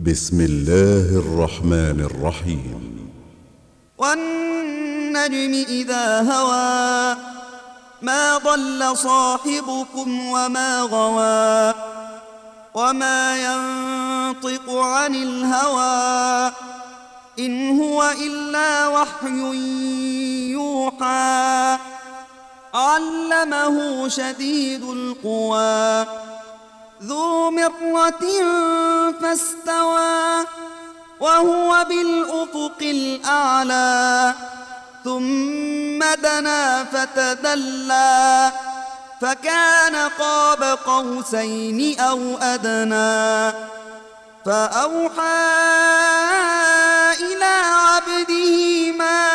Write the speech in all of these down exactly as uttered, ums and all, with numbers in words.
بسم الله الرحمن الرحيم. والنجم إذا هوى ما ضل صاحبكم وما غوى وما ينطق عن الهوى إن هو إلا وحي يوحى علمه شديد القوى ذو مرة فاستوى وهو بالأفق الأعلى ثم دنا فتدلى فكان قاب قوسين أو أدنى فأوحى إلى عبده ما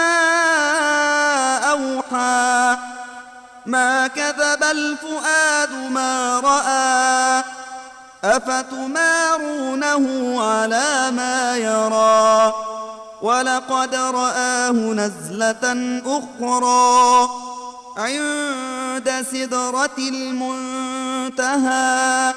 أوحى ما كذب الفؤاد ما رأى أفتمارونه على ما يرى ولقد رآه نزلة أخرى عند سدرة المنتهى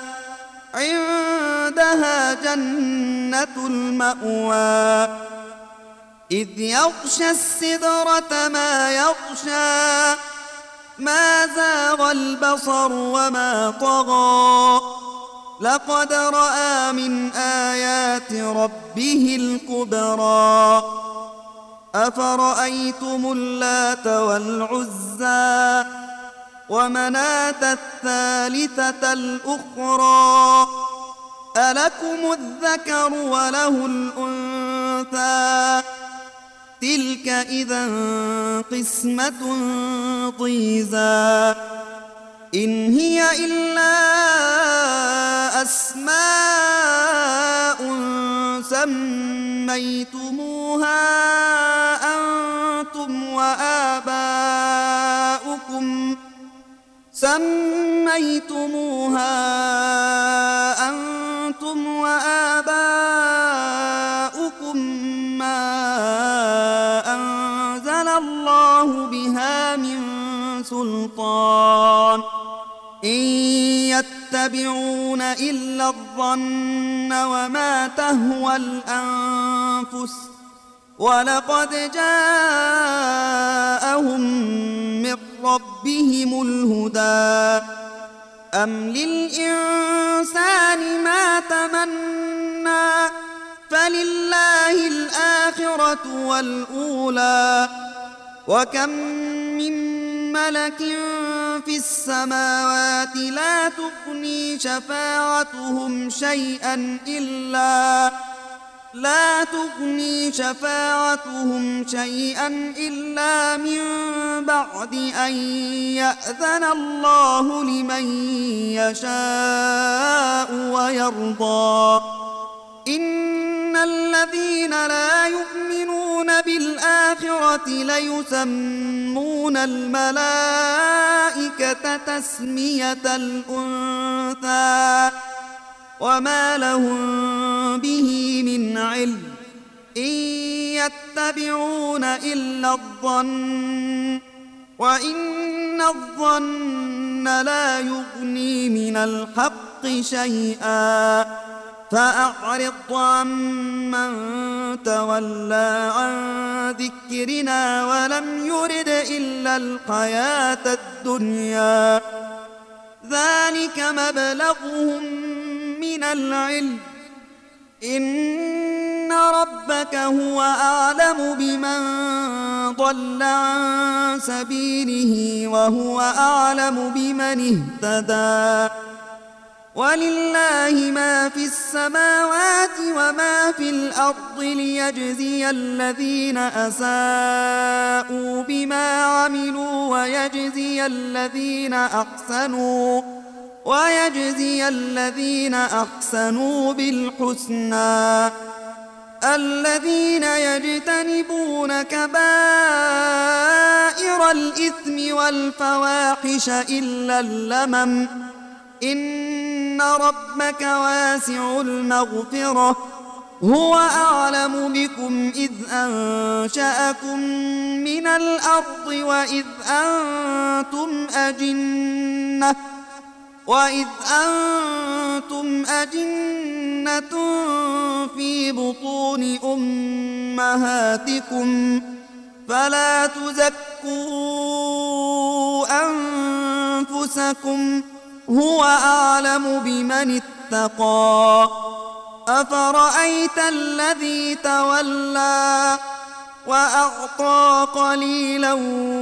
عندها جنة المأوى إذ يغشى السدرة ما يغشى ما زاغ البصر وما طغى لقد رأى من آيات ربه الكبرى أفرأيتم اللات والعزى ومناة الثالثة الأخرى ألكم الذكر وله الأنثى تلك إذا قسمة ضيزى إن هي إلا أسماء سميتموها أنتم وآباؤكم سميتموها أنتم وآباؤكم ما أنزل الله بها من سلطان إن يتبعون إلا الظن وما تهوى الأنفس ولقد جاءهم من ربهم الهدى أم للإنسان ما تمنى فلله الآخرة والأولى وكم من ملك في السماوات لا تغني شفاعتهم شيئا إلا لا تغني شفاعتهم شيئا إلا من بعد أن يأذن الله لمن يشاء ويرضى إن الذين لا يؤمنون بالآخرة ليسمون الملائكة تسمية الأنثى وما لهم به من علم إن يتبعون إلا الظن وإن الظن لا يغني من الحق شيئا فأعرض عمن تولى عن ذكرنا ولم يرد إلا الحياة الدنيا ذلك مبلغهم من العلم إن ربك هو أعلم بمن ضل عن سبيله وهو أعلم بمن اهتدى ولله ما في السماوات وما في الأرض ليجزي الذين أساءوا بما عملوا ويجزي الذين أحسنوا ويجزي الذين أحسنوا بالحسنى الذين يجتنبون كبائر الإثم والفواحش إلا اللمم إن ربك واسع المغفرة هو أعلم بكم إذ أنشأكم من الأرض وإذ أنتم أجنة وإذ أنتم أجنة في أمهاتكم فلا تزكوا أنفسكم هو أعلم بمن اتقى. أفرأيت الذي تولى وأعطى قليلا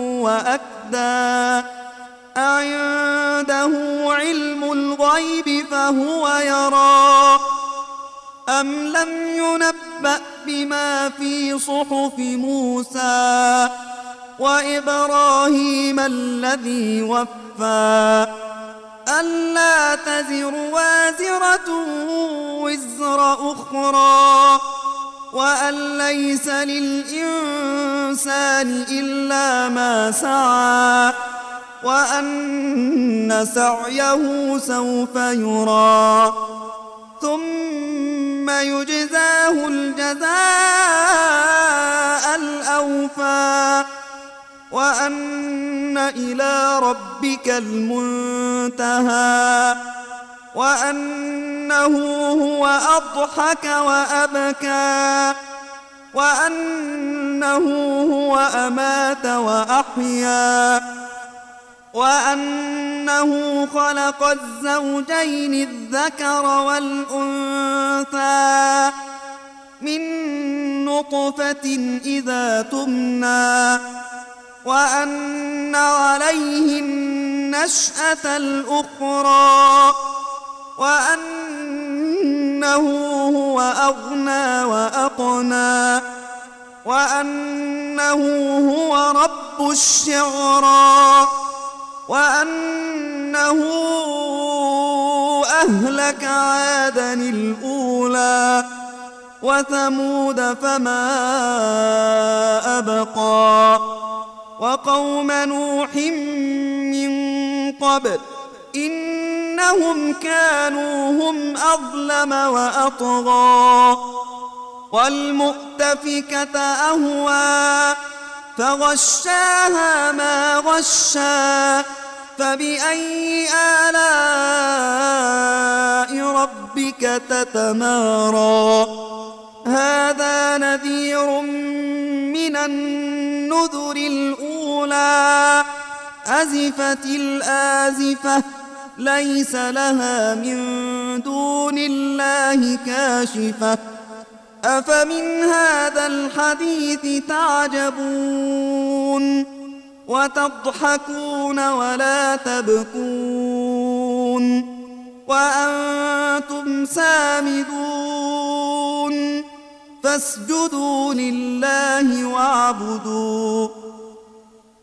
وأكدى أعنده علم الغيب فهو يرى أم لم ينبأ بما في صحف موسى وإبراهيم الذي وفى ألا تزر وازرة وزر أخرى وأن ليس للإنسان إلا ما سعى وأن سعيه سوف يرى ثم يجزاه الجزاء الأوفى وأن إلى ربك المنتهى وأنه هو أضحك وأبكى وأنه هو أمات وأحيا وأنه خلق الزوجين الذكر والأنثى من نطفة إذا تمنى وأن عليه النشأة الأخرى وأنه هو أغنى وأقنى وأنه هو رب الشعرى وأنه أهلك عادا الأولى وثمود فما أبقى وقوم نوح من قبل إنهم كانوا هم أظلم وأطغى والمؤتفكة أهوى فغشاها ما غشى فبأي آلاء ربك تتمارى هذا نذير من النذر الأولى أزفت الآزفة ليس لها من دون الله كاشفة أفمن هذا الحديث تعجبون وتضحكون ولا تبكون وأنتم سامدون فاسجدوا لله واعبدوا